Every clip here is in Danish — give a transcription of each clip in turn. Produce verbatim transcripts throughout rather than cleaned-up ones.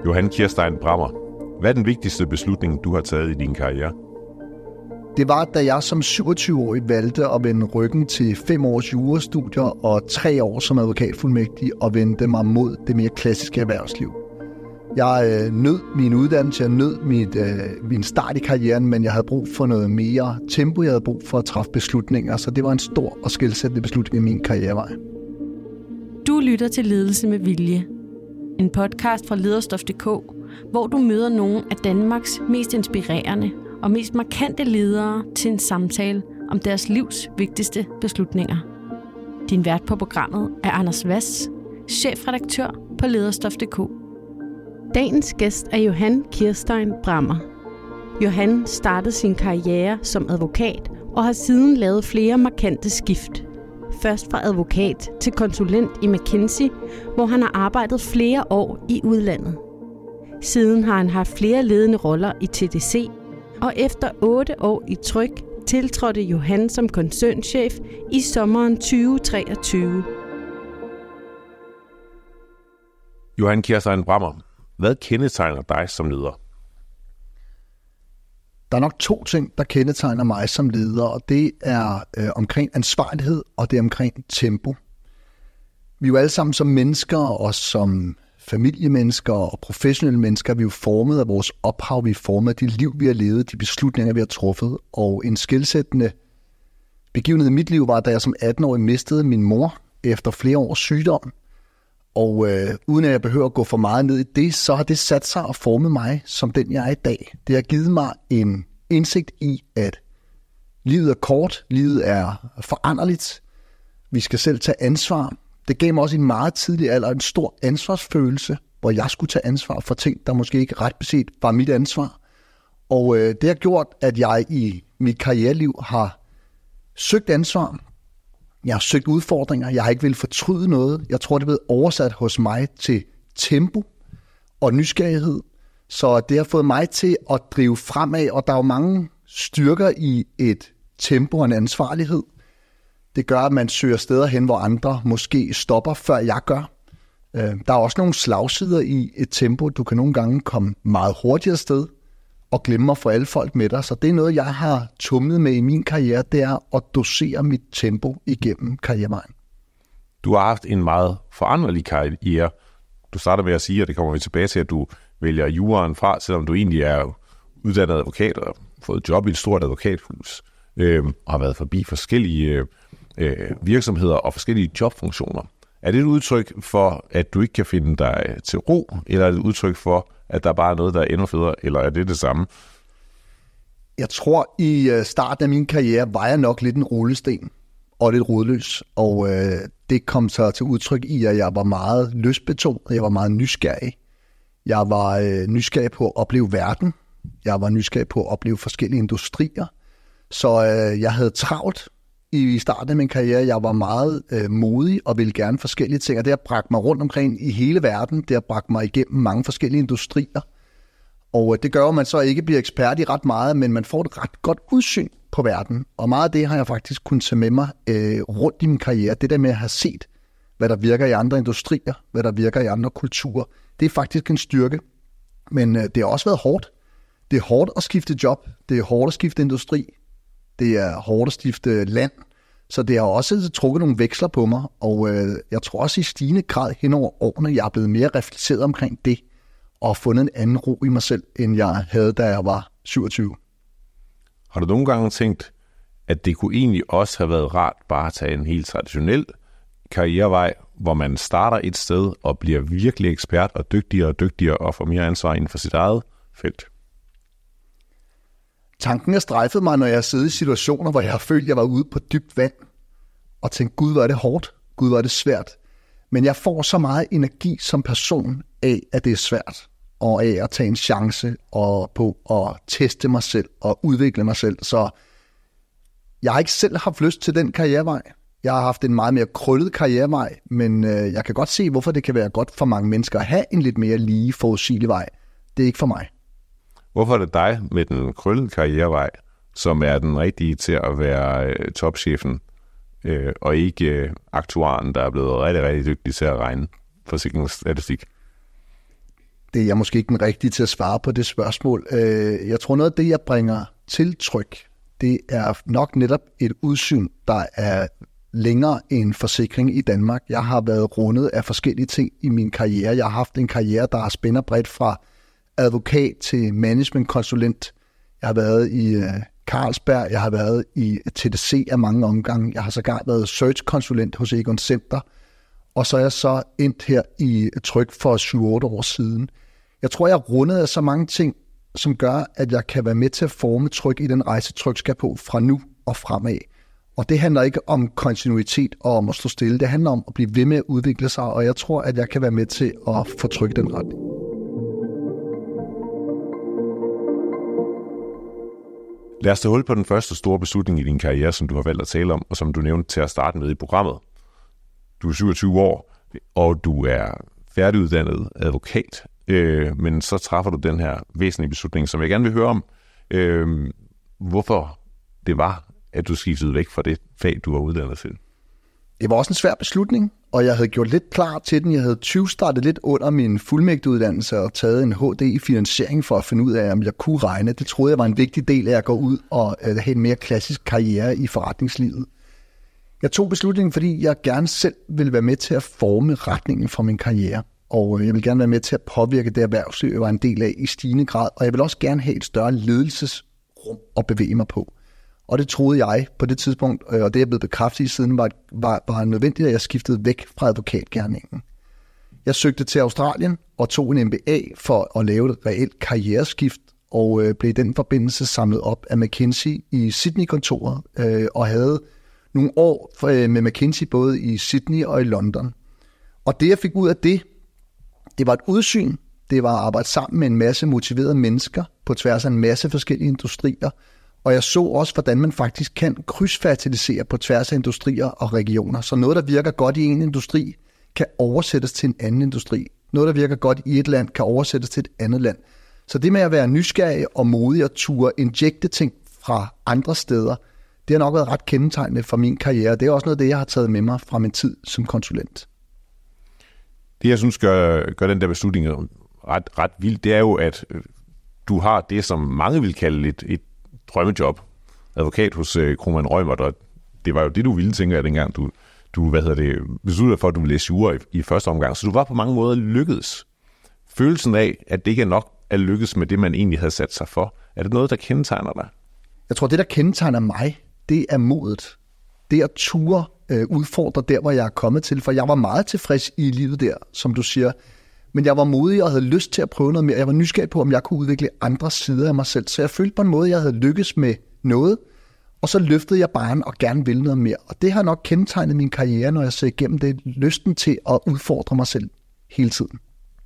Johan Kirstein Brammer, hvad er den vigtigste beslutning, du har taget i din karriere? Det var, da jeg som syvogtyve-årig valgte at vende ryggen til fem års jurastudier og tre år som advokatfuldmægtig og vendte mig mod det mere klassiske erhvervsliv. Jeg øh, nød min uddannelse, jeg nød mit, øh, min start i karrieren, men jeg havde brug for noget mere tempo, jeg havde brug for at træffe beslutninger, så det var en stor og skelsættende beslutning i min karrierevej. Du lytter til Ledelse med Vilje, en podcast fra lederstof punktum d k, hvor du møder nogle af Danmarks mest inspirerende og mest markante ledere til en samtale om deres livs vigtigste beslutninger. Din vært på programmet er Anders Hvass, chefredaktør på lederstof punktum d k. Dagens gæst er Johan Kirstein Brammer. Johan startede sin karriere som advokat og har siden lavet flere markante skift. Først fra advokat til konsulent i McKinsey, hvor han har arbejdet flere år i udlandet. Siden har han haft flere ledende roller i T D C, og efter otte år i Tryg tiltrådte Johan som koncernchef i sommeren tyve treogtyve. Johan Kirstein Brammer, hvad kendetegner dig som leder? Der er nok to ting, der kendetegner mig som leder, og det er øh, omkring ansvarlighed, og det er omkring tempo. Vi er jo alle sammen som mennesker, og som familiemennesker og professionelle mennesker, vi er jo formet af vores ophav, vi er formet af de liv, vi har levet, de beslutninger, vi har truffet. Og en skelsættende begivenhed i mit liv var, da jeg som atten-årig mistede min mor efter flere års sygdom. Og øh, uden at jeg behøver at gå for meget ned i det, så har det sat sig og formet mig som den, jeg er i dag. Det har givet mig en indsigt i, at livet er kort, livet er foranderligt. Vi skal selv tage ansvar. Det gav mig også i en meget tidlig alder en stor ansvarsfølelse, hvor jeg skulle tage ansvar for ting, der måske ikke ret beset var mit ansvar. Og øh, det har gjort, at jeg i mit karriereliv har søgt ansvar. Jeg har søgt udfordringer. Jeg har ikke vil fortryde noget. Jeg tror, det er blevet oversat hos mig til tempo og nysgerrighed. Så det har fået mig til at drive fremad, og der er jo mange styrker i et tempo og en ansvarlighed. Det gør, at man søger steder hen, hvor andre måske stopper, før jeg gør. Der er også nogle slagsider i et tempo. Du kan nogle gange komme meget hurtigere sted og glemme at få alle folk med dig. Så det er noget, jeg har tumlet med i min karriere, det er at dosere mit tempo igennem karrierevejen. Du har haft en meget foranderlig karriere. Du starter med at sige, og det kommer vi tilbage til, at du vælger juraen fra, selvom du egentlig er uddannet advokat og har fået job i et stort advokathus, øh, og har været forbi forskellige øh, virksomheder og forskellige jobfunktioner. Er det et udtryk for, at du ikke kan finde dig til ro, eller er det et udtryk for, at der bare er noget, der er endnu federe, eller er det det samme? Jeg tror, i starten af min karriere var jeg nok lidt en rullesten og lidt rodløs, og øh, det kom så til udtryk i, at jeg var meget lystbetonet, jeg var meget nysgerrig. Jeg var øh, nysgerrig på at opleve verden, jeg var nysgerrig på at opleve forskellige industrier, så øh, jeg havde travlt i starten af min karriere. Jeg var meget øh, modig og ville gerne forskellige ting, og det har bragt mig rundt omkring i hele verden. Det har bragt mig igennem mange forskellige industrier. Og øh, det gør, at man så ikke bliver ekspert i ret meget, men man får et ret godt udsyn på verden. Og meget af det har jeg faktisk kunnet tage med mig øh, rundt i min karriere. Det der med at have set, hvad der virker i andre industrier, hvad der virker i andre kulturer, det er faktisk en styrke. Men øh, det har også været hårdt. Det er hårdt at skifte job. Det er hårdt at skifte industri. Det er hårdt at skifte land, så det har også trukket nogle veksler på mig, og øh, jeg tror også i stigende grad hen over årene, jeg er blevet mere reflekteret omkring det, og fundet en anden ro i mig selv, end jeg havde, da jeg var syvogtyve. Har du nogle gange tænkt, at det kunne egentlig også have været rart bare at tage en helt traditionel karrierevej, hvor man starter et sted og bliver virkelig ekspert og dygtigere og dygtigere og får mere ansvar inden for sit eget felt? Tanken har strejfet mig, når jeg har siddet i situationer, hvor jeg har følt, at jeg var ude på dybt vand, og tænkt, gud, hvor er det hårdt, gud, hvor er det svært. Men jeg får så meget energi som person af, at det er svært, og af at tage en chance og på at teste mig selv og udvikle mig selv. Så jeg har ikke selv haft lyst til den karrierevej. Jeg har haft en meget mere krøllet karrierevej, men øh, jeg kan godt se, hvorfor det kan være godt for mange mennesker at have en lidt mere lige, forudsigelig vej. Det er ikke for mig. Hvorfor er det dig med den krøllede karrierevej, som er den rigtige til at være øh, topchefen, øh, og ikke øh, aktuaren, der er blevet rigtig, rigtig dygtig til at regne forsikringsstatistik? det er jeg måske ikke den rigtige til at svare på det spørgsmål. Jeg tror noget af det, jeg bringer til tryk, det er nok netop et udsyn, der er længere end forsikring i Danmark. Jeg har været rundet af forskellige ting i min karriere. Jeg har haft en karriere, der har spænder bredt fra advokat til managementkonsulent. Jeg har været i Carlsberg, jeg har været i T D C af mange omgange. Jeg har sågar været search-konsulent hos Egon Center. Og så er jeg så endt her i Tryg for syv otte år siden. Jeg tror, jeg er rundet af så mange ting, som gør, at jeg kan være med til at forme Tryg i den rejse, Tryg skal på fra nu og fremad. Og det handler ikke om kontinuitet og om at stå stille. Det handler om at blive ved med at udvikle sig, og jeg tror, at jeg kan være med til at få Tryg i den retning. Lad os tage hul på den første store beslutning i din karriere, som du har valgt at tale om, og som du nævnte til at starte med i programmet. Du er syvogtyve år, og du er færdiguddannet advokat, øh, men så træffer du den her væsentlige beslutning, som jeg gerne vil høre om, øh, hvorfor det var, at du skiftede væk fra det fag, du var uddannet til. Det var også en svær beslutning, og jeg havde gjort lidt klar til den. Jeg havde tyve-startet lidt under min fuldmægtiguddannelse og taget en H D i finansiering for at finde ud af, om jeg kunne regne. Det troede jeg var en vigtig del af at gå ud og have en mere klassisk karriere i forretningslivet. Jeg tog beslutningen, fordi jeg gerne selv ville være med til at forme retningen for min karriere. Og jeg vil gerne være med til at påvirke det erhvervsliv, jeg var en del af i stigende grad. Og jeg vil også gerne have et større ledelsesrum at bevæge mig på. Og det troede jeg på det tidspunkt, og det er blevet bekræftet i siden, var, var, var nødvendigt, at jeg skiftede væk fra advokatgerningen. Jeg søgte til Australien og tog en M B A for at lave et reelt karriereskift, og øh, blev i den forbindelse samlet op af McKinsey i Sydney-kontoret, øh, og havde nogle år for, øh, med McKinsey både i Sydney og i London. Og det, jeg fik ud af det, det var et udsyn. Det var at arbejde sammen med en masse motiverede mennesker på tværs af en masse forskellige industrier. Og jeg så også, hvordan man faktisk kan krydsfertilisere på tværs af industrier og regioner. Så noget, der virker godt i en industri, kan oversættes til en anden industri. Noget, der virker godt i et land, kan oversættes til et andet land. Så det med at være nysgerrig og modig og ture injekte ting fra andre steder, det har nok været ret kendetegnende for min karriere. Det er også noget af det, jeg har taget med mig fra min tid som konsulent. Det, jeg synes gør, gør den der beslutning ret, ret vild, det er jo, at du har det, som mange vil kalde et, et drømmejob. Advokat hos uh, Kromann Reumert, og det var jo det, du ville, tænker jeg, dengang du, du hvad hedder det, besluttede for, at du ville læse jura i, i første omgang. Så du var på mange måder lykkedes. Følelsen af, at det ikke er nok at lykkes med det, man egentlig havde sat sig for, er det noget, der kendetegner dig? Jeg tror, det, der kendetegner mig, det er modet. Det at ture øh, udfordre der, hvor jeg er kommet til. For jeg var meget tilfreds i livet der, som du siger. Men jeg var modig og havde lyst til at prøve noget mere. Jeg var nysgerrig på, om jeg kunne udvikle andre sider af mig selv. Så jeg følte på en måde, at jeg havde lykkes med noget. Og så løftede jeg barren og gerne ville noget mere. Og det har nok kendetegnet min karriere, når jeg ser igennem det. Lysten til at udfordre mig selv hele tiden.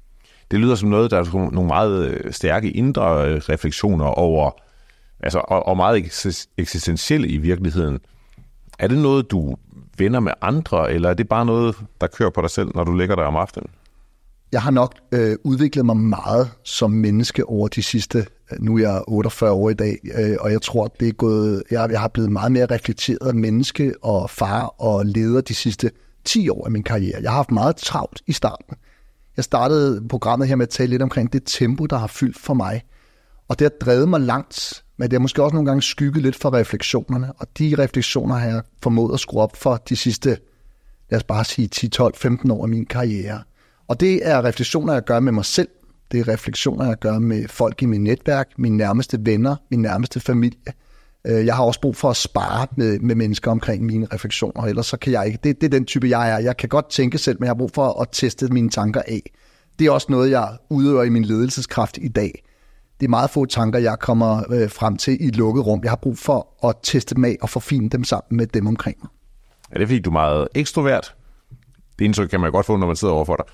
Det lyder som noget, der er nogle meget stærke indre refleksioner over, altså, og, og meget eksistentielle i virkeligheden. Er det noget, du vender med andre, eller er det bare noget, der kører på dig selv, når du ligger der om aftenen? Jeg har nok øh, udviklet mig meget som menneske over de sidste, nu er jeg otteogfyrre år i dag, øh, og jeg tror, det er gået, jeg, jeg har blevet meget mere reflekteret menneske og far og leder de sidste ti år af min karriere. Jeg har haft meget travlt i starten. Jeg startede programmet her med at tale lidt omkring det tempo, der har fyldt for mig, og det har drevet mig langt, men det har måske også nogle gange skygget lidt for refleksionerne, og de refleksioner har jeg formået at skrue op for de sidste, lad os bare sige ti, tolv, femten år af min karriere. Og det er refleksioner, jeg gør med mig selv. Det er refleksioner, jeg gør med folk i mit netværk, mine nærmeste venner, min nærmeste familie. Jeg har også brug for at spare med, med mennesker omkring mine refleksioner, ellers så kan jeg ikke. Det, det er den type, jeg er. Jeg kan godt tænke selv, men jeg har brug for at teste mine tanker af. Det er også noget, jeg udøver i min ledelseskraft i dag. Det er meget få tanker, jeg kommer øh, frem til i et lukket rum. Jeg har brug for at teste dem af og forfine dem sammen med dem omkring mig. Er det fordi, du er meget ekstrovert? Det indtryk kan man godt få, når man sidder overfor dig.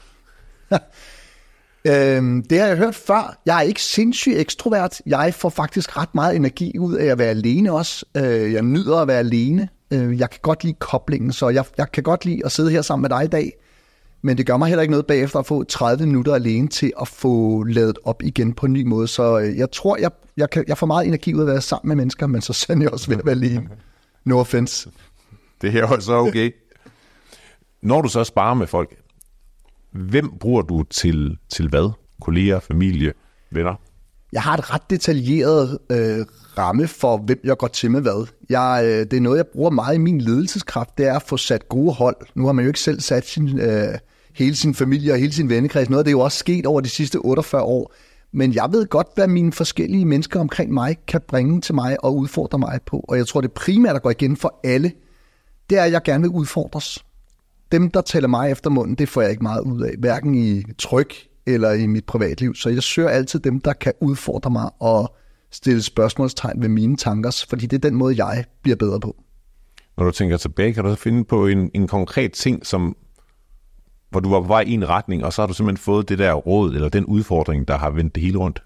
øhm, det har jeg hørt før. Jeg er ikke sindssygt ekstrovert. Jeg får faktisk ret meget energi ud af at være alene også. Øh, jeg nyder at være alene. Øh, jeg kan godt lide koblingen, så jeg, jeg kan godt lide at sidde her sammen med dig i dag. Men det gør mig heller ikke noget bagefter at få tredive minutter alene til at få lavet op igen på en ny måde. Så øh, jeg tror, jeg, jeg, kan, jeg får meget energi ud af at være sammen med mennesker, men så sender jeg også ved at være alene. No offense. Det her er så okay. Når du så sparer med folk, hvem bruger du til, til hvad? kolleger, familie, venner? Jeg har et ret detaljeret øh, ramme for, hvem jeg går til med hvad. Jeg, øh, det er noget, jeg bruger meget i min ledelseskraft, det er at få sat gode hold. Nu har man jo ikke selv sat sin, øh, hele sin familie og hele sin vennekreds. Noget af det er jo også sket over de sidste otteogfyrre år. Men jeg ved godt, hvad mine forskellige mennesker omkring mig kan bringe til mig og udfordre mig på. Og jeg tror, det primære, der går igen for alle, det er, at jeg gerne vil udfordres. Dem, der tæller mig efter munden, det får jeg ikke meget ud af. Hverken i tryk eller i mit privatliv. Så jeg søger altid dem, der kan udfordre mig og stille spørgsmålstegn ved mine tanker, fordi det er den måde, jeg bliver bedre på. Når du tænker tilbage, kan du så finde på en, en konkret ting, som, hvor du var på vej i en retning, og så har du simpelthen fået det der råd, eller den udfordring, der har vendt det hele rundt?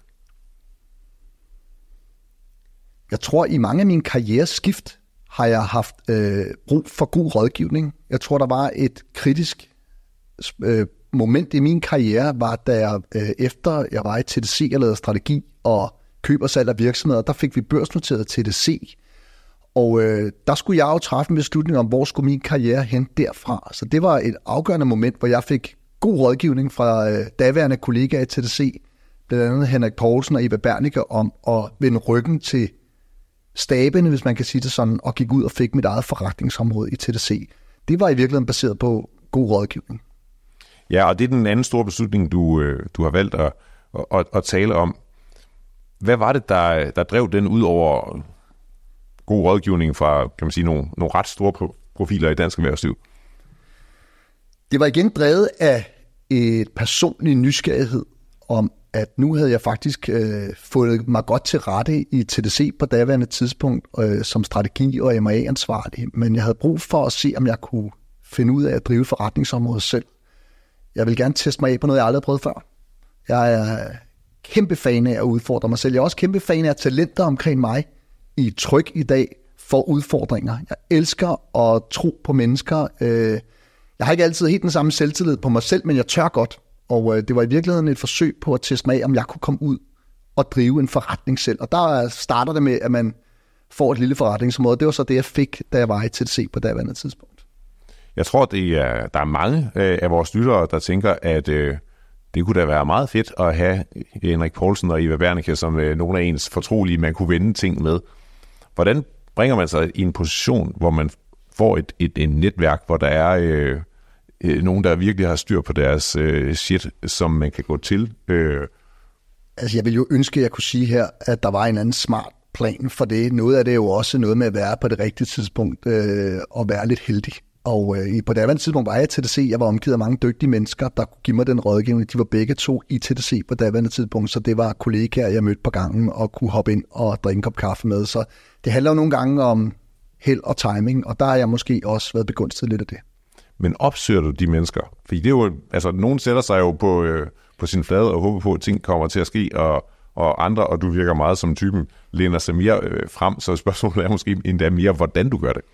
Jeg tror, i mange af mine karriereskift har jeg haft øh, brug for god rådgivning. Jeg tror, der var et kritisk øh, moment i min karriere, var da jeg øh, efter jeg var i T D C, jeg lavede strategi og køb og salg af virksomheder, der fik vi børsnoteret T D C. Og øh, der skulle jeg jo træffe en beslutning om, hvor skulle min karriere hen derfra. Så det var et afgørende moment, hvor jeg fik god rådgivning fra øh, daværende kollegaer i T D C, blandt andet Henrik Poulsen og Eva Bernicke, om at vende ryggen til stabene, hvis man kan sige det sådan, og gik ud og fik mit eget forretningsområde i T D C. Det var i virkeligheden baseret på god rådgivning. Ja, og det er den anden store beslutning, du, øh, du har valgt at, at, at tale om. Hvad var det, der, der drev den ud over god rådgivning fra, kan man sige, nogle, nogle ret store profiler i dansk erhvervsliv? Det var igen drevet af et personlig nysgerrighed om, at nu havde jeg faktisk øh, fået mig godt til rette i T D C på daværende tidspunkt øh, som strategi- og M og A-ansvarlig, men jeg havde brug for at se, om jeg kunne finde ud af at drive forretningsområdet selv. Jeg vil gerne teste mig af på noget, jeg aldrig har prøvet før. Jeg er kæmpe fan af at udfordre mig selv. Jeg er også kæmpe fan af talenter omkring mig i tryk i dag for udfordringer. Jeg elsker at tro på mennesker. Jeg har ikke altid helt den samme selvtillid på mig selv, men jeg tør godt. Og det var i virkeligheden et forsøg på at teste mig af, om jeg kunne komme ud og drive en forretning selv. Og der starter det med, at man får et lille forretningsområde. Det var så det, jeg fik, da jeg var i T D C på daværende tidspunkt. Jeg tror, det er, der er mange af vores lyttere, der tænker, at øh, det kunne da være meget fedt at have Henrik Poulsen og Eva Bernicke som øh, nogle af ens fortrolige, man kunne vende ting med. Hvordan bringer man sig i en position, hvor man får et, et, et netværk, hvor der er øh, øh, nogen, der virkelig har styr på deres øh, shit, som man kan gå til? Øh. Altså, jeg ville jo ønske, at jeg kunne sige her, at der var en anden smart plan for det. Noget af det er jo også noget med at være på det rigtige tidspunkt øh, og være lidt heldig. Og øh, på det andet tidspunkt var jeg i T D C. Jeg var omgivet af mange dygtige mennesker, der kunne give mig den rådgivning. De var begge to i T D C på det andet tidspunkt, så det var kollegaer, jeg mødte på gangen og kunne hoppe ind og drikke en kop kaffe med. Så det handler jo nogle gange om held og timing, og der har jeg måske også været begunstiget lidt af det. Men opsøger du de mennesker? Fordi det er jo, altså, nogen sætter sig jo på, øh, på sin flade og håber på, at ting kommer til at ske, og, og andre, og du virker meget som typen, læner sig mere øh, frem, så spørgsmålet er måske endda mere, hvordan du gør det.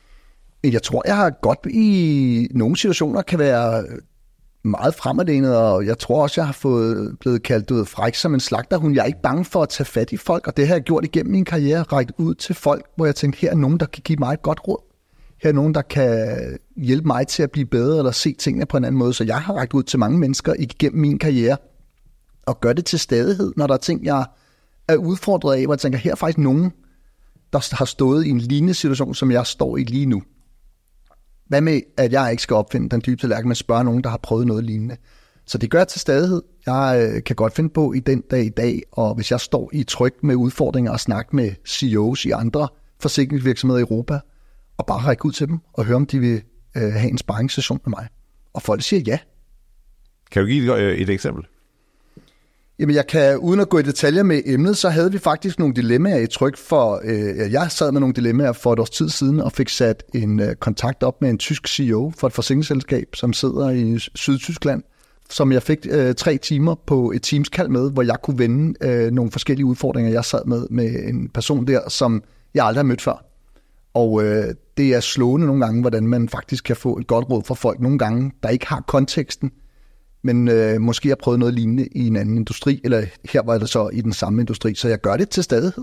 Jeg tror, jeg har godt i nogle situationer kan være meget fremadlænet, og jeg tror også, jeg har fået blevet kaldt ud fræk som en slagterhund. Jeg er ikke bange for at tage fat i folk, og det har jeg gjort igennem min karriere, rækket ud til folk, hvor jeg tænkte, her er nogen, der kan give mig et godt råd. Her er nogen, der kan hjælpe mig til at blive bedre, eller se tingene på en anden måde. Så jeg har rækket ud til mange mennesker igennem min karriere, og gør det til stadighed, når der er ting, jeg er udfordret af, hvor jeg tænker, her er faktisk nogen, der har stået i en lignende situation, som jeg står i lige nu. Hvad med, at jeg ikke skal opfinde den dybe tallerken, men spørge nogen, der har prøvet noget lignende. Så det gør jeg til stadighed. Jeg øh, kan godt finde på i den dag i dag, og hvis jeg står i tryk med udfordringer og snakke med C E O's i andre forsikringsvirksomheder i Europa, og bare række ud til dem og høre, om de vil øh, have en sparringssession med mig. Og folk siger ja. Kan du give et, et eksempel? Jamen jeg kan, uden at gå i detaljer med emnet, så havde vi faktisk nogle dilemmaer i tryk for, øh, jeg sad med nogle dilemmaer for et års tid siden, og fik sat en øh, kontakt op med en tysk C E O for et forsikringsselskab, som sidder i Sydtyskland, som jeg fik øh, tre timer på et Teams-kald med, hvor jeg kunne vende øh, nogle forskellige udfordringer, jeg sad med, med en person der, som jeg aldrig har mødt før. Og øh, det er slående nogle gange, hvordan man faktisk kan få et godt råd fra folk, nogle gange, der ikke har konteksten, men øh, måske har prøvet noget lignende i en anden industri, eller her var det så i den samme industri, så jeg gør det til stadighed.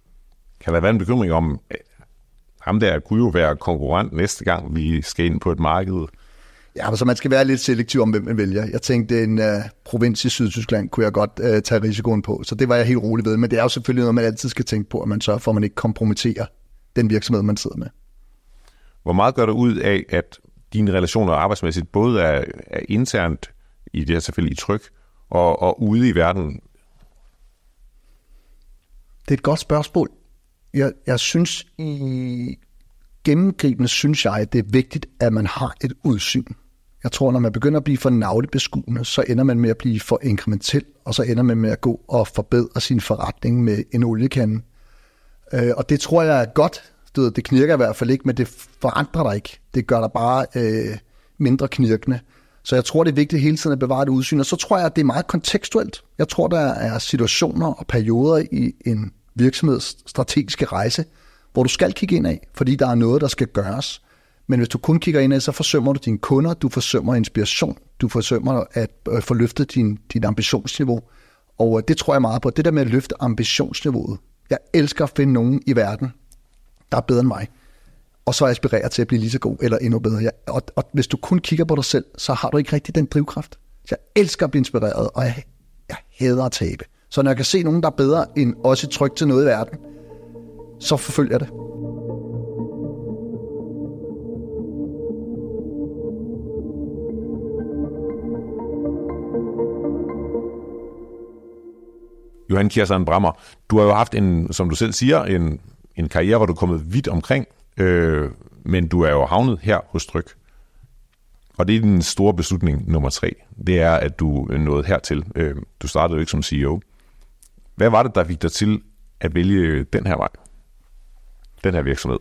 Kan der være en bekymring om, at ham der kunne jo være konkurrent næste gang, vi skal ind på et marked? Ja, så man skal være lidt selektiv om, hvem man vælger. Jeg tænkte, en uh, provins i Sydtyskland kunne jeg godt uh, tage risikoen på, så det var jeg helt rolig ved. Men det er jo selvfølgelig noget, man altid skal tænke på, at man sørger for, at man ikke kompromitterer den virksomhed, man sidder med. Hvor meget gør det ud af, at dine relationer arbejdsmæssigt både er, er internt i det her selvfølgelig i Tryg, og, og ude i verden? Det er et godt spørgsmål. Jeg, jeg synes, i gennemgribende synes jeg, at det er vigtigt, at man har et udsyn. Jeg tror, når man begynder at blive for navlebeskuende, så ender man med at blive for inkrementel, og så ender man med at gå og forbedre sin forretning med en oliekande. Øh, og det tror jeg er godt. Du ved, det knirker i hvert fald ikke, men det forandrer dig ikke. Det gør dig bare øh, mindre knirkende. Så jeg tror, det er vigtigt hele tiden at bevare det udsyn. Og så tror jeg, at det er meget kontekstuelt. Jeg tror, der er situationer og perioder i en virksomheds strategiske rejse, hvor du skal kigge ind af, fordi der er noget, der skal gøres. Men hvis du kun kigger ind af, så forsømmer du dine kunder, du forsømmer inspiration, du forsømmer at få løftet din, din ambitionsniveau. Og det tror jeg meget på. Det der med at løfte ambitionsniveauet. Jeg elsker at finde nogen i verden, der er bedre end mig, og så aspirerer til at blive lige så god eller endnu bedre. Jeg, og, og hvis du kun kigger på dig selv, så har du ikke rigtig den drivkraft. Jeg elsker at blive inspireret, og jeg, jeg hader at tabe. Så når jeg kan se nogen, der er bedre end også et tryk til noget i verden, så forfølger jeg det. Johan Kirsan Brammer, du har jo haft en, som du selv siger, en, en karriere, hvor du er kommet vidt omkring, øh, men du er jo havnet her hos Tryg. Og det er din store beslutning nummer tre. Det er, at du nåede hertil. Øh, du startede jo ikke som C E O. Hvad var det, der fik dig til at vælge den her vej? Den her virksomhed?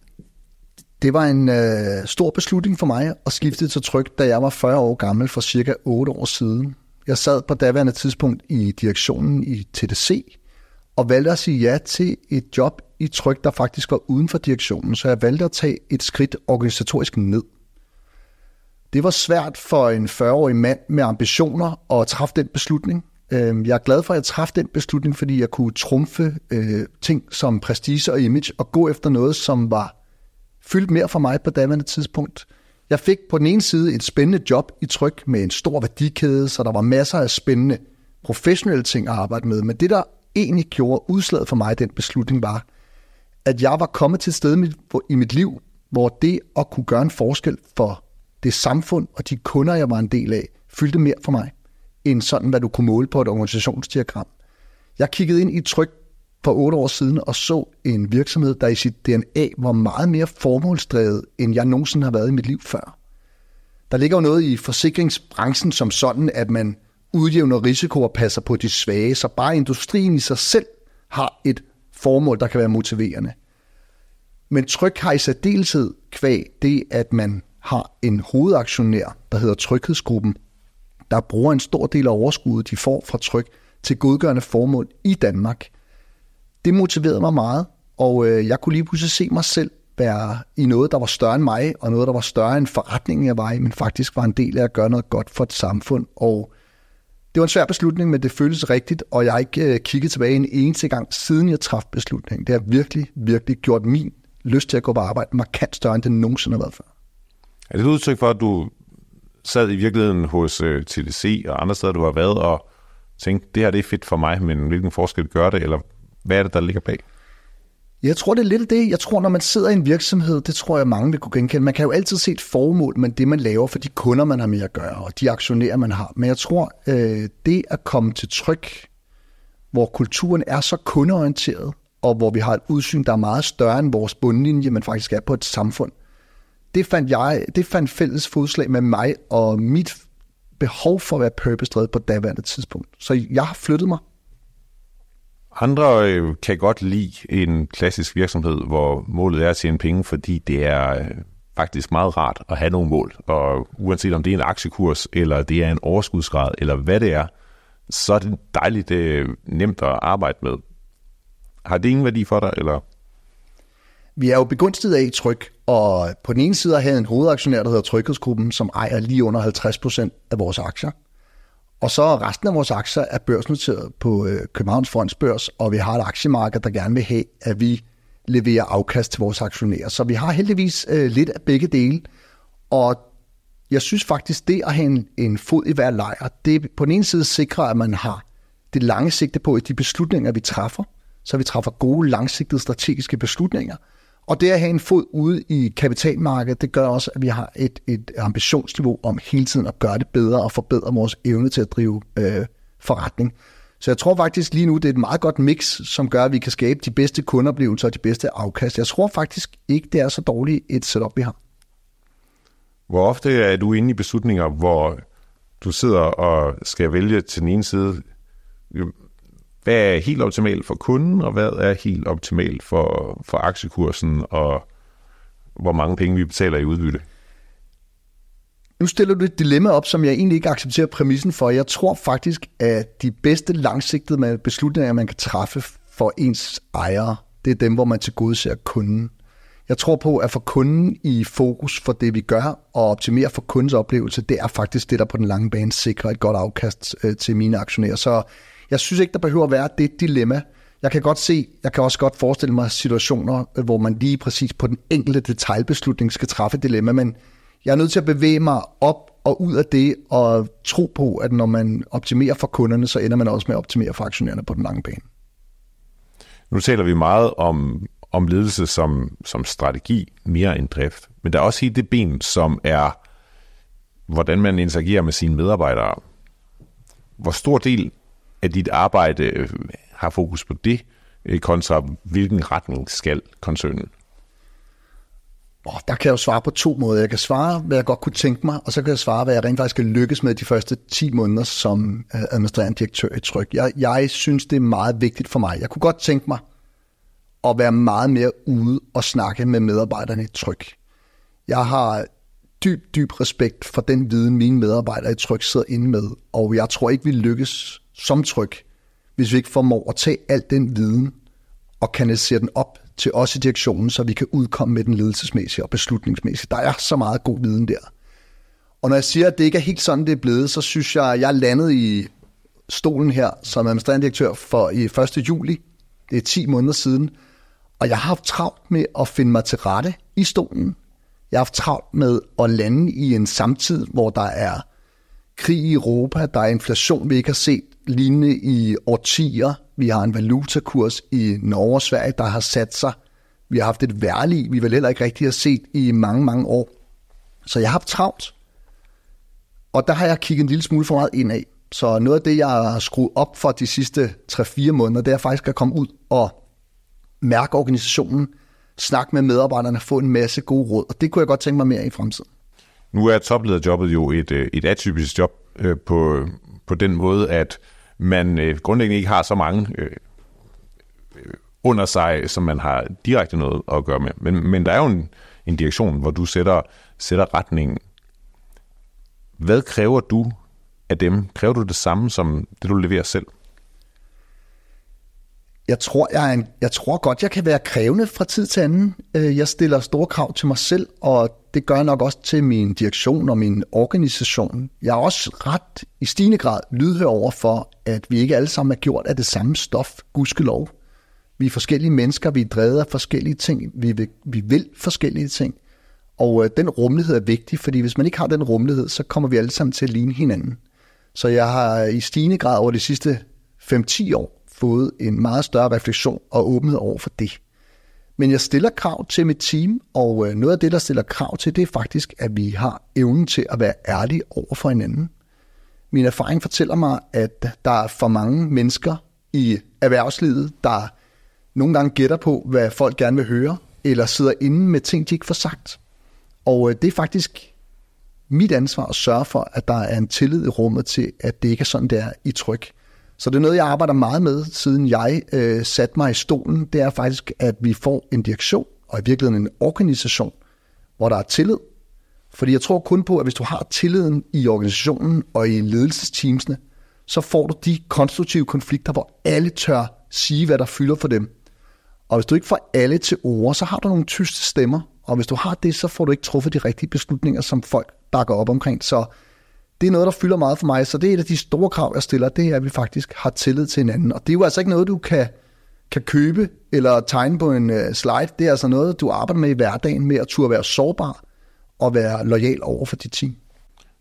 Det var en øh, stor beslutning for mig at skifte til Tryg, da jeg var fyrre år gammel for cirka otte år siden. Jeg sad på daværende tidspunkt i direktionen i T D C, og valgte at sige ja til et job i Tryg, der faktisk var uden for direktionen, så jeg valgte at tage et skridt organisatorisk ned. Det var svært for en fyrre-årig mand med ambitioner at træffe den beslutning. Jeg er glad for, at jeg træffede den beslutning, fordi jeg kunne trumfe øh, ting som prestige og image og gå efter noget, som var fyldt mere for mig på daværende tidspunkt. Jeg fik på den ene side et spændende job i Tryg med en stor værdikæde, så der var masser af spændende professionelle ting at arbejde med. Men det, der egentlig gjorde udslaget for mig, den beslutning, var, at jeg var kommet til et sted i mit liv, hvor det at kunne gøre en forskel for det samfund og de kunder, jeg var en del af, fyldte mere for mig, end sådan, hvad du kunne måle på et organisationsdiagram. Jeg kiggede ind i Tryg for otte år siden og så en virksomhed, der i sit D N A var meget mere formålsdrevet, end jeg nogensinde har været i mit liv før. Der ligger jo noget i forsikringsbranchen som sådan, at man udjævner risiko og passer på de svage, så bare industrien i sig selv har et formål, der kan være motiverende. Men Tryg har i særdeleshed kvæg det, at man har en hovedaktionær, der hedder Tryghedsgruppen, der bruger en stor del af overskuddet, de får fra Tryg, til godgørende formål i Danmark. Det motiverede mig meget, og øh, jeg kunne lige pludselig se mig selv være i noget, der var større end mig, og noget, der var større end forretningen, jeg var i, men faktisk var en del af at gøre noget godt for et samfund. Og det var en svær beslutning, men det føltes rigtigt, og jeg har ikke øh, kigget tilbage en eneste gang, siden jeg traf beslutningen. Det har virkelig, virkelig gjort min lyst til at gå på arbejde markant større, end det nogensinde har været før. Er det et udtryk for, at du sad i virkeligheden hos øh, T D C og andre steder, du har været, og tænkte, det her det er fedt for mig, men hvilken forskel gør det, eller hvad er det, der ligger bag? Jeg tror, det er lidt det. Jeg tror, når man sidder i en virksomhed, det tror jeg, mange vil kunne genkende. Man kan jo altid se et formål, men det, man laver for de kunder, man har med at gøre, og de aktionærer, man har. Men jeg tror, øh, det at komme til Tryg, hvor kulturen er så kundeorienteret, og hvor vi har et udsyn, der er meget større end vores bundlinje, men faktisk er på et samfund, det fandt jeg, det fandt fælles fodslag med mig, og mit behov for at være purpose-drevet på daværende tidspunkt. Så jeg har flyttet mig. Andre øh, kan godt lide en klassisk virksomhed, hvor målet er at tjene penge, fordi det er øh, faktisk meget rart at have nogle mål. Og uanset om det er en aktiekurs, eller det er en overskudsgrad, eller hvad det er, så er det dejligt øh, nemt at arbejde med. Har det ingen værdi for dig, eller? Vi er jo begunstiget af i Tryg, og på den ene side har jeg en hovedaktionær, der hedder Tryghedsgruppen, som ejer lige under halvtreds procent af vores aktier. Og så resten af vores aktier er børsnoteret på øh, Københavns Fondsbørs, og vi har et aktiemarked, der gerne vil have, at vi leverer afkast til vores aktionærer. Så vi har heldigvis øh, lidt af begge dele, og jeg synes faktisk, det at have en, en fod i hver lejr, det på den ene side sikrer, at man har det lange sigte på i de beslutninger, vi træffer, så vi træffer gode, langsigtede strategiske beslutninger. Og det at have en fod ude i kapitalmarkedet, det gør også, at vi har et, et ambitionsniveau om hele tiden at gøre det bedre og forbedre vores evne til at drive øh, forretning. Så jeg tror faktisk lige nu, det er et meget godt mix, som gør, at vi kan skabe de bedste kundeoplevelser og de bedste afkast. Jeg tror faktisk ikke, det er så dårligt et setup, vi har. Hvor ofte er du inde i beslutninger, hvor du sidder og skal vælge til den ene side, hvad er helt optimalt for kunden, og hvad er helt optimalt for, for aktiekursen, og hvor mange penge vi betaler i udbytte? Nu stiller du et dilemma op, som jeg egentlig ikke accepterer præmissen for. Jeg tror faktisk, at de bedste langsigtede beslutninger, man kan træffe for ens ejere, det er dem, hvor man tilgodeser kunden. Jeg tror på, at få kunden i fokus for det, vi gør, og optimere for kundens oplevelse, det er faktisk det, der på den lange bane sikrer et godt afkast øh, til mine aktionærer. Så jeg synes ikke, der behøver at være det dilemma. Jeg kan godt se, jeg kan også godt forestille mig situationer, hvor man lige præcis på den enkelte detailbeslutning skal træffe et dilemma, men jeg er nødt til at bevæge mig op og ud af det, og tro på, at når man optimerer for kunderne, så ender man også med at optimere for aktionærerne på den lange bane. Nu taler vi meget om, om ledelse som, som strategi, mere end drift. Men der er også hele det ben, som er, hvordan man interagerer med sine medarbejdere. Hvor stor del af dit arbejde har fokus på det, kontra hvilken retning skal koncernen? Oh, der kan jeg jo svare på to måder. Jeg kan svare, hvad jeg godt kunne tænke mig, og så kan jeg svare, hvad jeg rent faktisk skal lykkes med de første ti måneder som administrerende direktør i Tryg. Jeg, jeg synes, det er meget vigtigt for mig. Jeg kunne godt tænke mig at være meget mere ude og snakke med medarbejderne i Tryg. Jeg har dyb, dyb respekt for den viden, mine medarbejdere i Tryg sidder inde med, og jeg tror ikke, vi lykkes som Tryg, hvis vi ikke formår at tage al den viden og kanalisere den op til os i direktionen, så vi kan udkomme med den ledelsesmæssige og beslutningsmæssige. Der er så meget god viden der. Og når jeg siger, at det ikke er helt sådan, det er blevet, så synes jeg, at jeg er landet i stolen her som administrerende direktør for i første juli. Det er ti måneder siden. Og jeg har haft travlt med at finde mig til rette i stolen. Jeg har haft travlt med at lande i en samtid, hvor der er krig i Europa, der er inflation, vi ikke har set lignende i årtier. Vi har en valutakurs i Norge og Sverige, der har sat sig. Vi har haft et vejrlig, vi vel heller ikke rigtig har set i mange, mange år. Så jeg har haft travlt, og der har jeg kigget en lille smule for meget indad. Så noget af det, jeg har skruet op for de sidste tre fire måneder, det er faktisk at komme ud og mærke organisationen, snakke med medarbejderne, få en masse gode råd, og det kunne jeg godt tænke mig mere i fremtiden. Nu er toplederjobbet jo et, et atypisk job øh, på, på den måde, at man øh, grundlæggende ikke har så mange øh, under sig, som man har direkte noget at gøre med. Men, men der er jo en, en direktion, hvor du sætter, sætter retningen. Hvad kræver du af dem? Kræver du det samme som det, du leverer selv? Jeg tror, jeg, er en, jeg tror godt, jeg kan være krævende fra tid til anden. Jeg stiller store krav til mig selv, og det gør jeg nok også til min direktion og min organisation. Jeg er også ret i stigende grad lydhør over for, at vi ikke alle sammen er gjort af det samme stof, gudskelov. Vi er forskellige mennesker, vi er drevet af forskellige ting, vi vil, vi vil forskellige ting. Og den rummelighed er vigtig, fordi hvis man ikke har den rummelighed, så kommer vi alle sammen til at ligne hinanden. Så jeg har i stigende grad over de sidste fem til ti år fået en meget større refleksion og åbenhed over for det. Men jeg stiller krav til mit team, og noget af det, der stiller krav til, det er faktisk, at vi har evnen til at være ærlige over for hinanden. Min erfaring fortæller mig, at der er for mange mennesker i erhvervslivet, der nogle gange gætter på, hvad folk gerne vil høre, eller sidder inde med ting, de ikke får sagt. Og det er faktisk mit ansvar at sørge for, at der er en tillid i rummet til, at det ikke er sådan, det er i Tryg. Så det er noget, jeg arbejder meget med, siden jeg øh, satte mig i stolen. Det er faktisk, at vi får en direktion, og i virkeligheden en organisation, hvor der er tillid. Fordi jeg tror kun på, at hvis du har tilliden i organisationen og i ledelsesteamsene, så får du de konstruktive konflikter, hvor alle tør sige, hvad der fylder for dem. Og hvis du ikke får alle til ord, så har du nogle tyste stemmer. Og hvis du har det, så får du ikke truffet de rigtige beslutninger, som folk bakker op omkring. Så det er noget, der fylder meget for mig. Så det er et af de store krav, jeg stiller, det er, at vi faktisk har tillid til hinanden. Og det er jo altså ikke noget, du kan, kan købe eller tegne på en uh, slide. Det er altså noget, du arbejder med i hverdagen, med at turde være sårbar og være lojal over for dit team.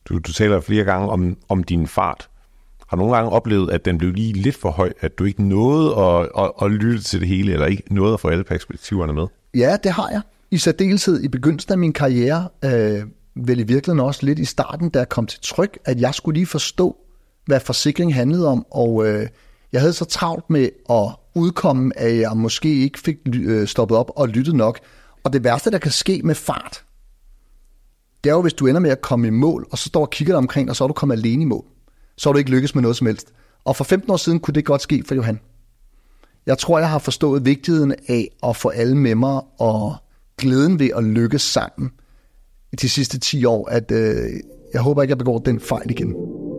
Du, du taler flere gange om, om din fart. Har du nogle gange oplevet, at den blev lige lidt for høj, at du ikke nåede at, at, at lytte til det hele, eller ikke nåede at få alle perspektiverne med? Ja, det har jeg. I særdeleshed i begyndelsen af min karriere, øh, vel i virkeligheden også lidt i starten, da jeg kom til Tryg, at jeg skulle lige forstå, hvad forsikring handlede om, og øh, jeg havde så travlt med at udkomme, at jeg måske ikke fik øh, stoppet op og lyttet nok. Og det værste, der kan ske med fart, det er jo, hvis du ender med at komme i mål, og så står og kigger dig omkring, og så er du kommet alene i mål. Så har du ikke lykkes med noget som helst. Og for femten år siden kunne det godt ske for Johan. Jeg tror, jeg har forstået vigtigheden af at få alle med mig, og glæden ved at lykkes sammen i de sidste ti år, at øh, jeg håber ikke, jeg begår den fejl igen.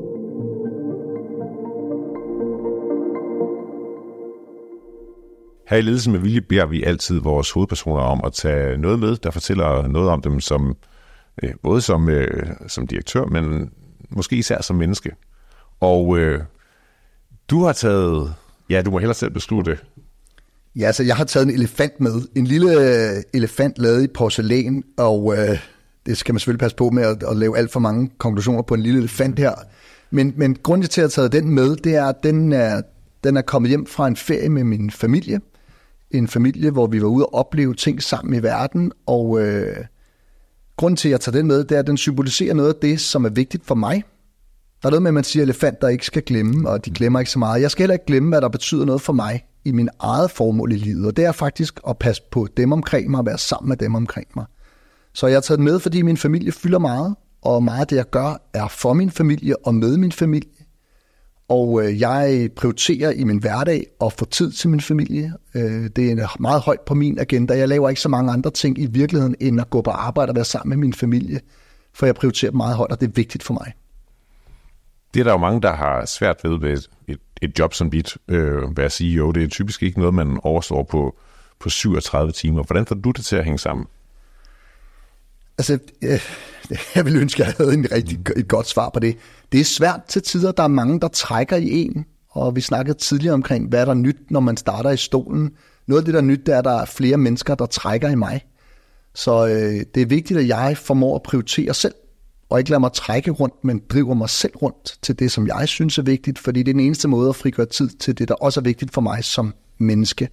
Her i Ledelse med Vilje beder vi altid vores hovedpersoner om at tage noget med, der fortæller noget om dem, som, øh, både som, øh, som direktør, men måske især som menneske. Og øh, du har taget, ja, du må hellere selv beslutte. Ja, altså jeg har taget en elefant med. En lille elefant lavet i porcelæn, og øh, det skal man selvfølgelig passe på med at, at lave alt for mange konklusioner på en lille elefant her. Men, men grunden til at have taget den med, det er, at den er, den er kommet hjem fra en ferie med min familie. En familie, hvor vi var ude og opleve ting sammen i verden, og øh, grunden til, at jeg tager den med, det er, at den symboliserer noget af det, som er vigtigt for mig. Der er noget med, at man siger, at elefanter ikke skal glemme, og de glemmer ikke så meget. Jeg skal heller ikke glemme, hvad der betyder noget for mig i min eget formål i livet, og det er faktisk at passe på dem omkring mig og være sammen med dem omkring mig. Så jeg har taget den med, fordi min familie fylder meget, og meget af det, jeg gør, er for min familie og med min familie. Og jeg prioriterer i min hverdag at få tid til min familie. Det er meget højt på min agenda. Jeg laver ikke så mange andre ting i virkeligheden, end at gå på arbejde og være sammen med min familie, for jeg prioriterer meget højt, og det er vigtigt for mig. Det er der jo mange, der har svært ved ved et, et job som dit, øh, hvad jeg siger, jo, det er typisk ikke noget, man overstår på, på syvogtredive timer. Hvordan får du det til at hænge sammen? Altså, jeg ville ønske, at jeg havde en rigtig, et godt svar på det. Det er svært til tider. Der er mange, der trækker i en, og vi snakkede tidligere omkring, hvad er der nyt, når man starter i stolen. Noget af det, der er nyt, det er, at der er flere mennesker, der trækker i mig. Så øh, det er vigtigt, at jeg formår at prioritere selv, og ikke lade mig trække rundt, men driver mig selv rundt til det, som jeg synes er vigtigt, fordi det er den eneste måde at frigøre tid til det, der også er vigtigt for mig som menneske.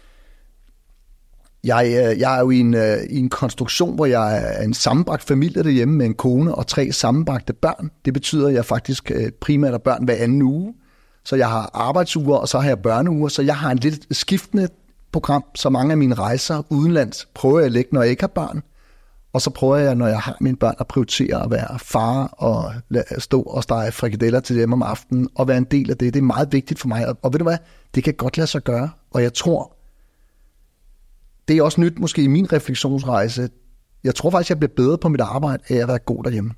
Jeg, jeg er jo i en, i en konstruktion, hvor jeg er en sammenbragt familie derhjemme med en kone og tre sammenbragte børn. Det betyder, at jeg faktisk primært har børn hver anden uge. Så jeg har arbejdsuger, og så har jeg børneuger, så jeg har en lidt skiftende program. Så mange af mine rejser udenlands prøver jeg at lægge, når jeg ikke har børn. Og så prøver jeg, når jeg har mine børn, at prioritere at være far og stå og stege frikadeller til dem om aftenen og være en del af det. Det er meget vigtigt for mig. Og ved du hvad? Det kan godt lade sig gøre. Og jeg tror, det er også nyt måske i min refleksionsrejse. Jeg tror faktisk, jeg bliver bedre på mit arbejde af at være god derhjemme.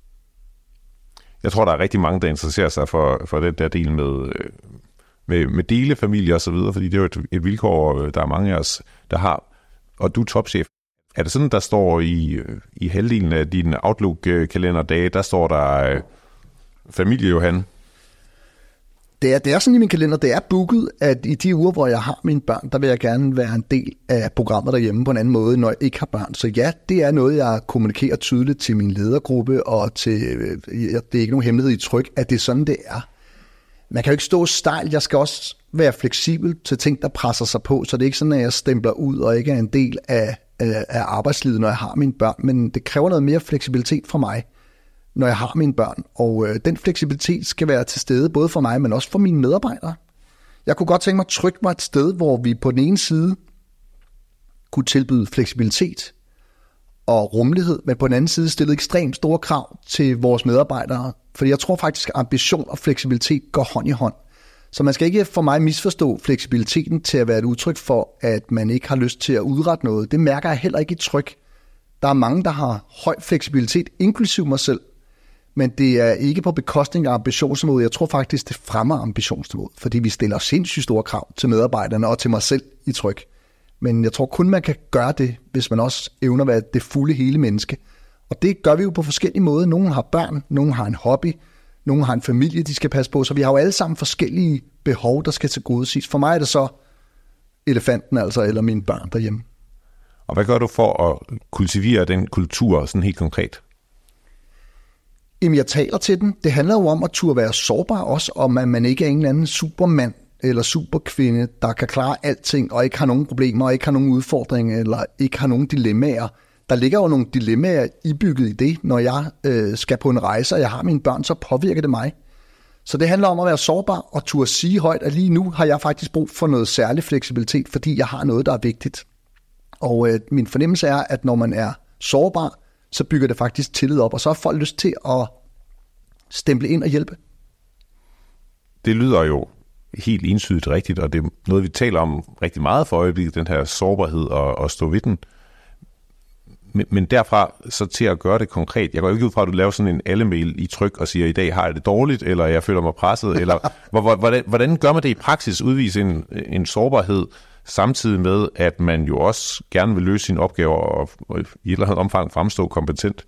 Jeg tror, der er rigtig mange, der interesserer sig for, for den der del med, med, med delefamilie og så videre, fordi det er jo et, et vilkår, der er mange af os, der har. Og du er topchef. Er det sådan, der står i, i halvdelen af din Outlook-kalenderdage, der står der uh, familie Johan? Det er, det er sådan i min kalender, det er booket, at i de uger, hvor jeg har mine børn, der vil jeg gerne være en del af programmet derhjemme på en anden måde, når jeg ikke har børn. Så ja, det er noget, jeg kommunikerer tydeligt til min ledergruppe, og til, det er ikke nogen hemmelighed i Tryg, at det er sådan, det er. Man kan jo ikke stå stejlt, jeg skal også være fleksibel til ting, der presser sig på, så det er ikke sådan, at jeg stempler ud og ikke er en del af, af arbejdslivet, når jeg har mine børn, men det kræver noget mere fleksibilitet fra mig, når jeg har mine børn, og øh, den fleksibilitet skal være til stede, både for mig, men også for mine medarbejdere. Jeg kunne godt tænke mig at trykke mig et sted, hvor vi på den ene side kunne tilbyde fleksibilitet og rummelighed, men på den anden side stille ekstremt store krav til vores medarbejdere, fordi jeg tror faktisk, at ambition og fleksibilitet går hånd i hånd. Så man skal ikke for mig misforstå fleksibiliteten til at være et udtryk for, at man ikke har lyst til at udrette noget. Det mærker jeg heller ikke i Tryg. Der er mange, der har høj fleksibilitet, inklusiv mig selv, men det er ikke på bekostning af ambitionsniveauet. Jeg tror faktisk, det fremmer ambitionsniveauet, fordi vi stiller sindssygt store krav til medarbejderne og til mig selv i Tryg. Men jeg tror kun, man kan gøre det, hvis man også evner at være det fulde hele menneske. Og det gør vi jo på forskellige måder. Nogle har børn, nogle har en hobby, nogle har en familie, de skal passe på. Så vi har jo alle sammen forskellige behov, der skal tilgodeses. For mig er det så elefanten altså, eller mine børn derhjemme. Og hvad gør du for at kultivere den kultur sådan helt konkret? Jamen, jeg taler til den. Det handler jo om at turde være sårbar også, om at man ikke er en eller anden supermand eller superkvinde, der kan klare alting og ikke har nogen problemer og ikke har nogen udfordringer eller ikke har nogen dilemmaer. Der ligger jo nogle dilemmaer ibygget i det. Når jeg øh, skal på en rejse, og jeg har mine børn, så påvirker det mig. Så det handler om at være sårbar og turde sige højt, at lige nu har jeg faktisk brug for noget særlig fleksibilitet, fordi jeg har noget, der er vigtigt. Og øh, min fornemmelse er, at når man er sårbar, så bygger det faktisk tillid op, og så har folk lyst til at stemple ind og hjælpe. Det lyder jo helt entydigt rigtigt, og det er noget, vi taler om rigtig meget for øjeblikket, den her sårbarhed og, og stå ved den. Men, men derfra så til at gøre det konkret. Jeg går ikke ud fra, at du laver sådan en alle-mail i tryk og siger, i dag har jeg det dårligt, eller jeg føler mig presset, eller hvordan, hvordan gør man det i praksis, udvise en, en sårbarhed, samtidig med, at man jo også gerne vil løse sine opgaver og, og i et eller andet omfang fremstå kompetent?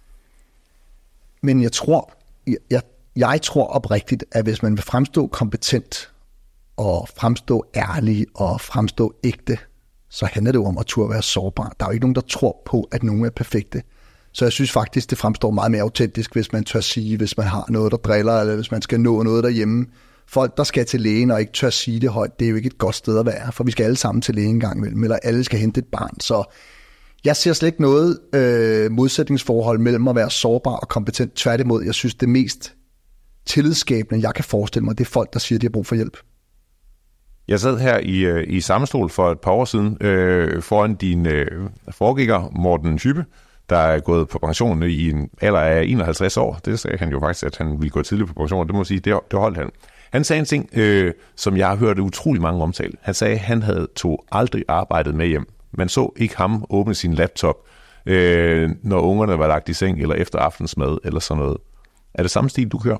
Men jeg tror, jeg, jeg tror oprigtigt, at hvis man vil fremstå kompetent og fremstå ærlig og fremstå ægte, så handler det jo om at turde være sårbar. Der er jo ikke nogen, der tror på, at nogen er perfekte. Så jeg synes faktisk, det fremstår meget mere autentisk, hvis man tør sige, hvis man har noget, der driller, eller hvis man skal nå noget derhjemme. Folk, der skal til lægen og ikke tør sige det højt, det er jo ikke et godt sted at være, for vi skal alle sammen til lægen en gang imellem, eller alle skal hente et barn. Så jeg ser slet ikke noget øh, modsætningsforhold mellem at være sårbar og kompetent. Tværtimod, jeg synes, det mest tillidsskabende, jeg kan forestille mig, det er folk, der siger, at de har brug for hjælp. Jeg sad her i, i samme stol for et par år siden øh, foran din øh, forgænger, Morten Hyppe, der er gået på pension i en alder af enoghalvtreds år. Det sagde han jo faktisk, at han ville gå tidligt på pension, det må sige, det, det holdt han. Han sagde en ting, øh, som jeg har hørt utrolig mange omtale. Han sagde, at han havde tog aldrig arbejdet med hjem. Man så ikke ham åbne sin laptop, øh, når ungerne var lagt i seng, eller efter aftensmad, eller sådan noget. Er det samme stil, du kører?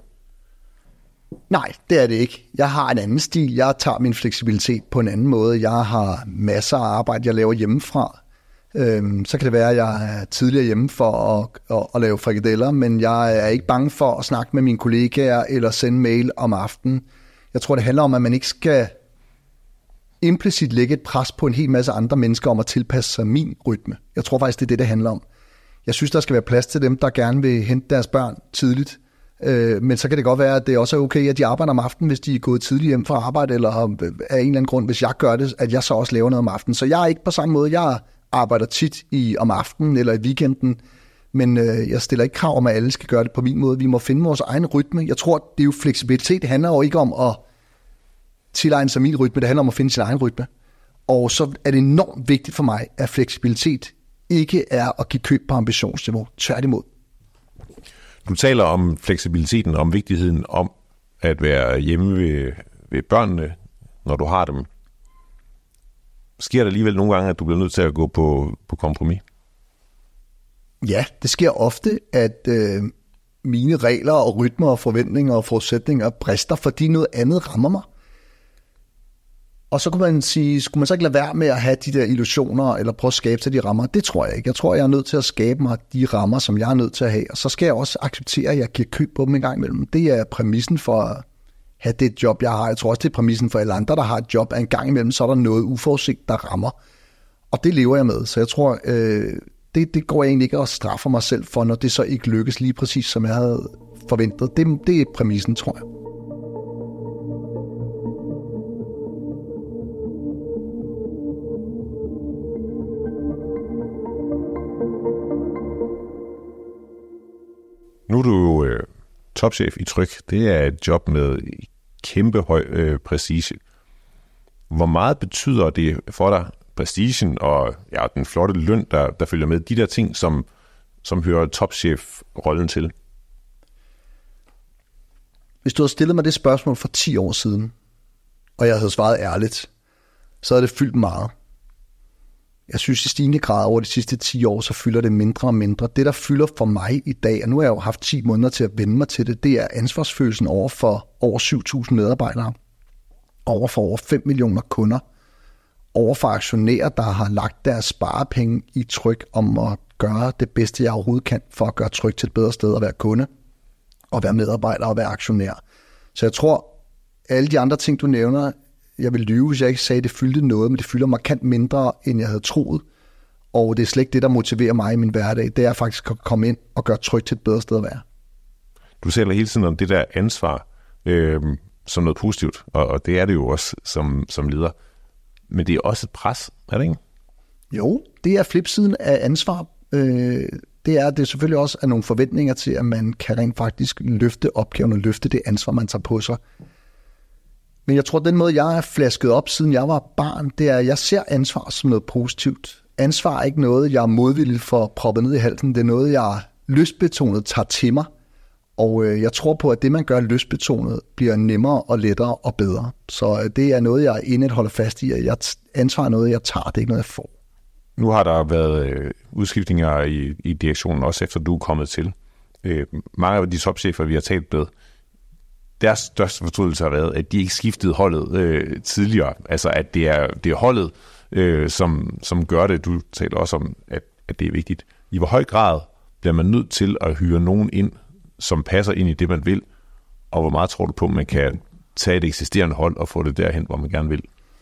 Nej, det er det ikke. Jeg har en anden stil. Jeg tager min fleksibilitet på en anden måde. Jeg har masser af arbejde, jeg laver hjemmefra. Øhm, så kan det være, at jeg er tidligere hjemme for at, at, at lave frikadeller, men jeg er ikke bange for at snakke med mine kollegaer eller sende mail om aftenen. Jeg tror, det handler om, at man ikke skal implicit lægge et pres på en hel masse andre mennesker om at tilpasse sig min rytme. Jeg tror faktisk, det er det, det handler om. Jeg synes, der skal være plads til dem, der gerne vil hente deres børn tidligt. Øh, men så kan det godt være, at det også er okay, at de arbejder om aftenen, hvis de er gået tidligt hjem fra arbejde, eller af en eller anden grund, hvis jeg gør det, at jeg så også laver noget om aftenen. Så jeg er ikke på samme måde. Jeg arbejder tit i, om aftenen eller i weekenden, men øh, jeg stiller ikke krav om, at alle skal gøre det på min måde. Vi må finde vores egen rytme. Jeg tror, det er jo fleksibilitet. Det handler jo ikke om at tilegne sig min rytme, det handler om at finde sin egen rytme. Og så er det enormt vigtigt for mig, at fleksibilitet ikke er at give køb på ambitionsniveau. Tværtimod. Du taler om fleksibiliteten, om vigtigheden om at være hjemme ved, ved børnene, når du har dem. Sker det alligevel nogle gange, at du bliver nødt til at gå på, på kompromis? Ja, det sker ofte, at øh, mine regler og rytmer og forventninger og forudsætninger brister, fordi noget andet rammer mig. Og så kunne man sige, skulle man så ikke lade være med at have de der illusioner, eller prøve at skabe sig de rammer? Det tror jeg ikke. Jeg tror, jeg er nødt til at skabe mig de rammer, som jeg er nødt til at have. Og så skal jeg også acceptere, at jeg giver køb på dem en gang imellem. Det er præmissen for at have det job, jeg har. Jeg tror også, det er præmissen for alle andre, der har et job, at en gang imellem, så er der noget uforudset, der rammer. Og det lever jeg med. Så jeg tror, øh, det, det går jeg egentlig ikke at straffe mig selv for, når det så ikke lykkes lige præcis, som jeg havde forventet. Det, det er præmissen, tror jeg. Nu er du jo øh, topchef i Tryg. Det er et job med kæmpe høj øh, prestige. Hvor meget betyder det for dig, prestigen og ja, den flotte løn, der, der følger med, de der ting, som, som hører topchef-rollen til? Hvis du havde stillet mig det spørgsmål for ti år siden, og jeg havde svaret ærligt, så havde det fyldt meget. Jeg synes i stigende grad over de sidste ti år, så fylder det mindre og mindre. Det, der fylder for mig i dag, og nu har jeg jo haft ti måneder til at vende mig til det, det er ansvarsfølelsen over for over syv tusind medarbejdere, over for over fem millioner kunder, over for aktionærer, der har lagt deres sparepenge i Tryg om at gøre det bedste, jeg overhovedet kan, for at gøre Tryg til et bedre sted at være kunde, og være medarbejder og være aktionær. Så jeg tror, alle de andre ting, du nævner, jeg vil lyve, hvis jeg ikke sagde, at det fyldte noget, men det fylder markant mindre, end jeg havde troet. Og det er slet ikke det, der motiverer mig i min hverdag. Det er faktisk at komme ind og gøre Tryg til et bedre sted at være. du taler hele tiden om det der ansvar øh, som noget positivt, og, og det er det jo også som, som leder. Men det er også et pres, er det ikke? Jo, det er flipsiden af ansvar. Øh, det er det selvfølgelig også er nogle forventninger til, at man kan rent faktisk løfte opgaven og løfte det ansvar, man tager på sig. Men jeg tror, at den måde, jeg er flasket op, siden jeg var barn, det er, at jeg ser ansvar som noget positivt. Ansvar er ikke noget, jeg er modvillig for proppet ned i halsen. Det er noget, jeg lystbetonet tager til mig. Og øh, jeg tror på, at det, man gør lystbetonet, bliver nemmere og lettere og bedre. Så øh, det er noget, jeg indet holder fast i. At jeg ansvar er noget, jeg tager. Det er ikke noget, jeg får. Nu har der været øh, udskiftninger i, i direktionen, også efter du er kommet til. Øh, mange af de topchefer, vi har talt med, deres største fortrydelse har været, at de ikke skiftede holdet øh, tidligere. Altså, at det er, det er holdet, øh, som, som gør det. Du taler også om, at, at det er vigtigt. I hvor høj grad bliver man nødt til at hyre nogen ind, som passer ind i det, man vil, og hvor meget tror du på, at man kan tage et eksisterende hold og få det derhen, hvor man gerne vil?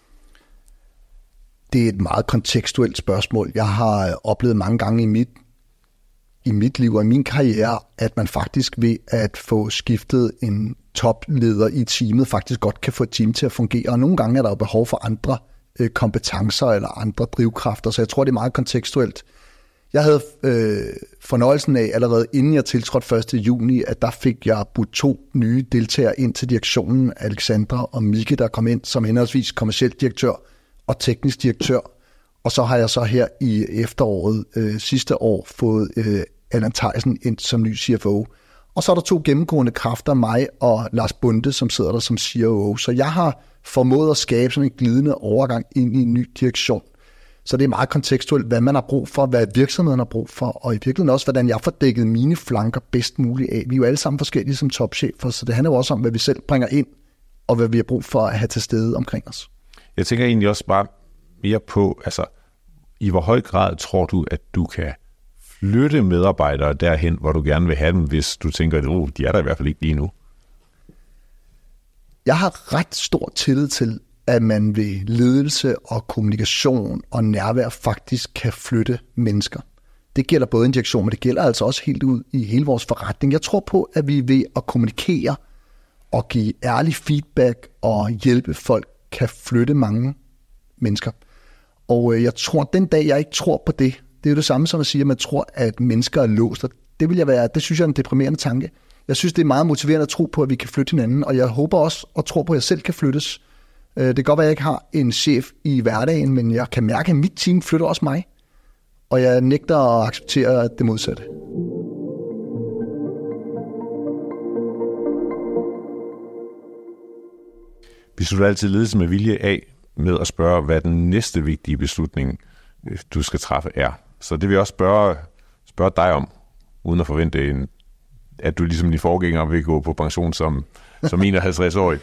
Det er et meget kontekstuelt spørgsmål. Jeg har oplevet mange gange i mit, i mit liv og i min karriere, at man faktisk ved at få skiftet en topleder i teamet, faktisk godt kan få et team til at fungere. Og nogle gange er der jo behov for andre øh, kompetencer eller andre drivkræfter, så jeg tror, det er meget kontekstuelt. Jeg havde øh, fornøjelsen af, allerede inden jeg tiltrådte første juni, at der fik jeg budt to nye deltagere ind til direktionen, Alexandra og Mike, der kom ind som henholdsvis kommerciel direktør og teknisk direktør. Og så har jeg så her i efteråret øh, sidste år fået øh, Allan Thijssen ind som ny C F O. Og så er der to gennemgående kræfter, mig og Lars Bunde, som sidder der som C O O. Så jeg har formået at skabe sådan en glidende overgang ind i en ny direktion. Så det er meget kontekstuelt, hvad man har brug for, hvad virksomheden har brug for, og i virkeligheden også, hvordan jeg får dækket mine flanker bedst muligt af. Vi er jo alle sammen forskellige som topchefer, så det handler jo også om, hvad vi selv bringer ind, og hvad vi har brug for at have til stede omkring os. Jeg tænker egentlig også bare mere på, altså, i hvor høj grad tror du, at du kan flytte medarbejdere derhen, hvor du gerne vil have dem, hvis du tænker, at oh, de er der i hvert fald ikke lige nu? Jeg har ret stor tillid til, at man ved ledelse og kommunikation og nærvær faktisk kan flytte mennesker. Det gælder både en direktion, men det gælder altså også helt ud i hele vores forretning. Jeg tror på, at vi ved at kommunikere og give ærlig feedback og hjælpe folk, kan flytte mange mennesker. Og jeg tror, den dag jeg ikke tror på det, det er jo det samme som at sige, at man tror, at mennesker er låst. Det vil jeg være, det synes jeg er en deprimerende tanke. Jeg synes, det er meget motiverende at tro på, at vi kan flytte hinanden, og jeg håber også og tror på, at jeg selv kan flyttes. Det kan godt være, at jeg ikke har en chef i hverdagen, men jeg kan mærke, at mit team flytter også mig. Og jeg nægter at acceptere det modsatte. Vi slutter altid ledelse med vilje af med at spørge, hvad den næste vigtige beslutning, du skal træffe, er. Så det vil jeg også spørge, spørge dig om, uden at forvente, en, at du ligesom din forgænger vil gå på pension som, som enoghalvtreds-årig.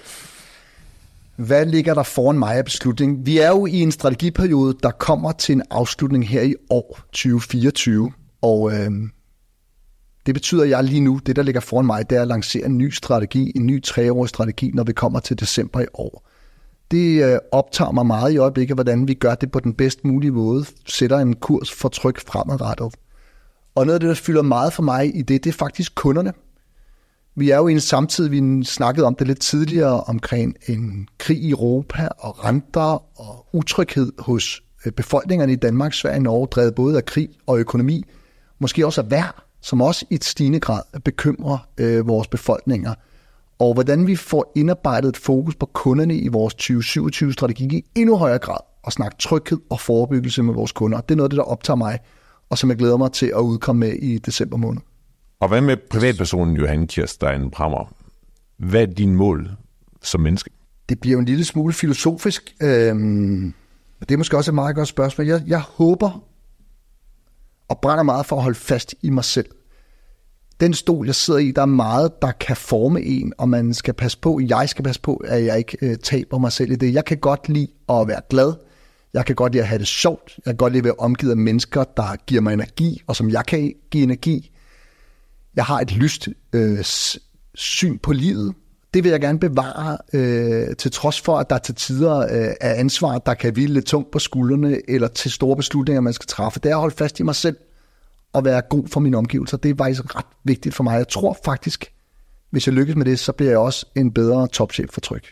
Hvad ligger der foran mig af beslutning? Vi er jo i en strategiperiode, der kommer til en afslutning her i år tyve fireogtyve, og øh, det betyder, at jeg lige nu, det der ligger foran mig, det er at lancere en ny strategi, en ny treårig strategi, når vi kommer til december i år. Det øh, optager mig meget i øjeblikket, hvordan vi gør det på den bedst mulige måde, sætter en kurs for tryk fremadrettet. Og noget af det, der fylder meget for mig i det, det er faktisk kunderne. Vi er jo i en samtid, vi snakkede om det lidt tidligere, omkring en krig i Europa og renter og utryghed hos befolkningerne i Danmark, Sverige og Norge, drevet både af krig og økonomi. Måske også af vejr, som også i et stigende grad bekymrer øh, vores befolkninger. Og hvordan vi får indarbejdet et fokus på kunderne i vores tyve syvogtyve-strategi i endnu højere grad, og snakke tryghed og forebyggelse med vores kunder. Det er noget af det, der optager mig, og som jeg glæder mig til at udkomme med i december måned. Og hvad med privatpersonen Johan Kirstein Brammer? Hvad er dine mål som menneske? Det bliver jo en lille smule filosofisk. Øhm, det er måske også et meget godt spørgsmål. Jeg, jeg håber og brænder meget for at holde fast i mig selv. Den stol, jeg sidder i, der er meget, der kan forme en, og man skal passe på, jeg skal passe på, at jeg ikke øh, taber mig selv i det. Jeg kan godt lide at være glad. Jeg kan godt lide at have det sjovt. Jeg kan godt lide at være omgivet af mennesker, der giver mig energi, og som jeg kan give energi. Jeg har et lyst øh, syn på livet. Det vil jeg gerne bevare, øh, til trods for, at der til tider øh, er ansvar, der kan hvile lidt tungt på skuldrene, eller til store beslutninger, man skal træffe. Det er at holde fast i mig selv og være god for mine omgivelser. Det er faktisk ret vigtigt for mig. Jeg tror faktisk, Hvis jeg lykkes med det, så bliver jeg også en bedre topchef for Tryg.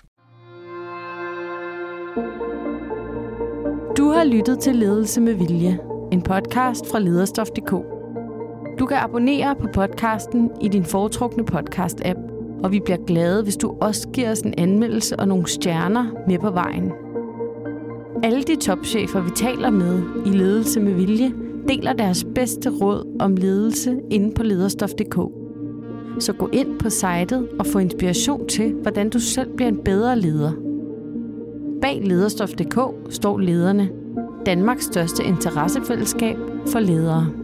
Du har lyttet til Ledelse med Vilje, en podcast fra lederstof punktum d k. Du kan abonnere på podcasten i din foretrukne podcast-app, og vi bliver glade, hvis du også giver os en anmeldelse og nogle stjerner med på vejen. Alle de topchefer, vi taler med i Ledelse med Vilje, deler deres bedste råd om ledelse inde på lederstof punktum d k. Så gå ind på sitet og få inspiration til, hvordan du selv bliver en bedre leder. Bag lederstof punktum d k står lederne, Danmarks største interessefællesskab for ledere.